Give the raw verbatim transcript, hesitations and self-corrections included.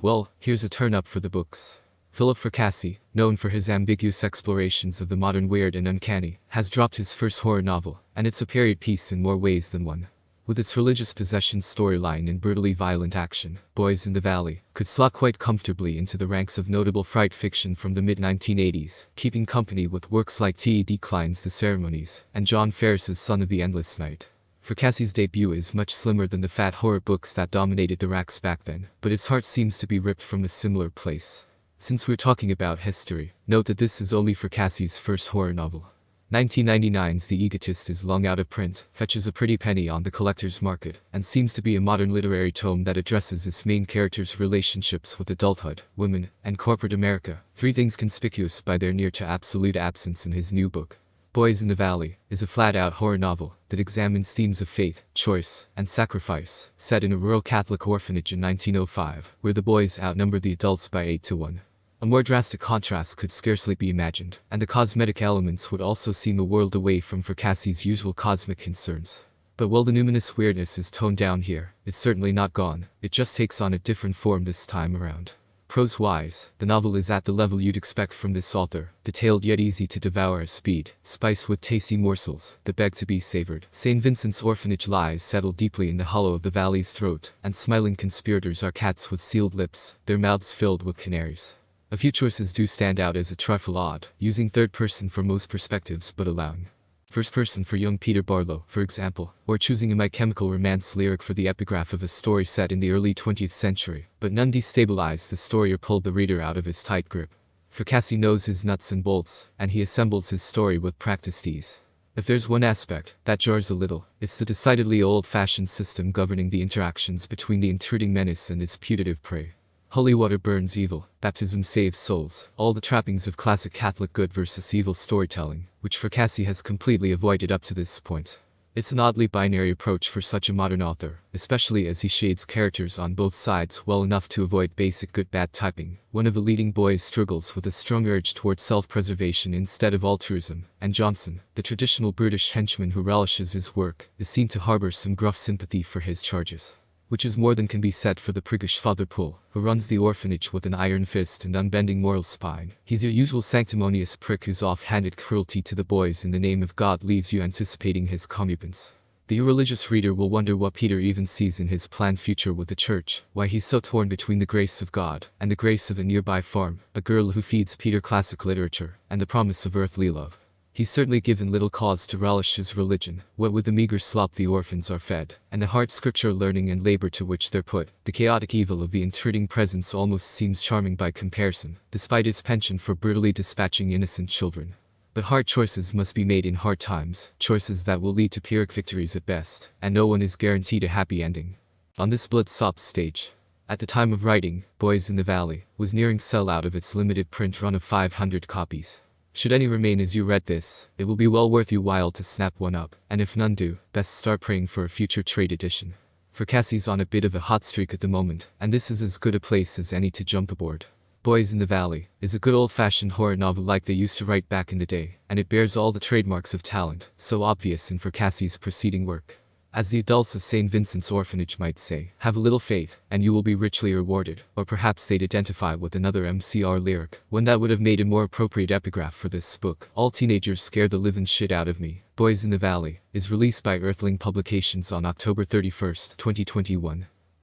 Well, here's a turn-up for the books. Philip Fracassi, known for his ambiguous explorations of the modern weird and uncanny, has dropped his first horror novel, and it's a period piece in more ways than one. With its religious possession storyline and brutally violent action, Boys in the Valley could slot quite comfortably into the ranks of notable fright fiction from the mid nineteen eighties, keeping company with works like T E D Klein's The Ceremonies and John Ferris's Son of the Endless Night. Fracassi's debut is much slimmer than the fat horror books that dominated the racks back then, but its heart seems to be ripped from a similar place. Since we're talking about history, note that this is only Fracassi's first horror novel. nineteen ninety-nine's The Egotist is long out of print, fetches a pretty penny on the collector's market, and seems to be a modern literary tome that addresses its main character's relationships with adulthood, women, and corporate America, three things conspicuous by their near-to-absolute absence in his new book. Boys in the Valley is a flat-out horror novel that examines themes of faith, choice, and sacrifice, set in a rural Catholic orphanage in nineteen oh five, where the boys outnumber the adults by eight to one. A more drastic contrast could scarcely be imagined, and the cosmetic elements would also seem a world away from Fracassi's usual cosmic concerns. But while the numinous weirdness is toned down here, it's certainly not gone, it just takes on a different form this time around. Prose-wise, the novel is at the level you'd expect from this author, detailed yet easy to devour at speed, spiced with tasty morsels that beg to be savored. Saint Vincent's orphanage lies settled deeply in the hollow of the valley's throat, and smiling conspirators are cats with sealed lips, their mouths filled with canaries. A few choices do stand out as a trifle odd, using third person for most perspectives but allowing first person for young Peter Barlow, for example, or choosing a My Chemical Romance lyric for the epigraph of a story set in the early twentieth century, but none destabilized the story or pulled the reader out of its tight grip. Fracassi knows his nuts and bolts, and he assembles his story with practiced ease. If there's one aspect that jars a little, it's the decidedly old-fashioned system governing the interactions between the intruding menace and its putative prey. Holy water burns evil, baptism saves souls, all the trappings of classic Catholic good versus evil storytelling, which Fracassi has completely avoided up to this point. It's an oddly binary approach for such a modern author, especially as he shades characters on both sides well enough to avoid basic good-bad typing. One of the leading boys struggles with a strong urge towards self-preservation instead of altruism, and Johnson, the traditional brutish henchman who relishes his work, is seen to harbor some gruff sympathy for his charges. Which is more than can be said for the priggish Father Poole, who runs the orphanage with an iron fist and unbending moral spine. He's your usual sanctimonious prick whose off-handed cruelty to the boys in the name of God leaves you anticipating his comeuppance. The irreligious reader will wonder what Peter even sees in his planned future with the church, why he's so torn between the grace of God and the grace of a nearby farm, a girl who feeds Peter classic literature, and the promise of earthly love. He's certainly given little cause to relish his religion, what with the meager slop the orphans are fed, and the hard scripture learning and labor to which they're put. The chaotic evil of the intruding presence almost seems charming by comparison, despite its penchant for brutally dispatching innocent children. But hard choices must be made in hard times, choices that will lead to Pyrrhic victories at best, and no one is guaranteed a happy ending. On this blood-sopped stage, at the time of writing, Boys in the Valley was nearing sell-out of its limited print run of five hundred copies. Should any remain as you read this, it will be well worth your while to snap one up, and if none do, best start praying for a future trade edition. Fracassi's on a bit of a hot streak at the moment, and this is as good a place as any to jump aboard. Boys in the Valley is a good old-fashioned horror novel like they used to write back in the day, and it bears all the trademarks of talent, so obvious in Fracassi's preceding work. As the adults of Saint Vincent's orphanage might say, have a little faith, and you will be richly rewarded, or perhaps they'd identify with another M C R lyric, one that would have made a more appropriate epigraph for this book. All teenagers scare the living shit out of me. Boys in the Valley is released by Earthling Publications on October thirty-first, twenty twenty-one.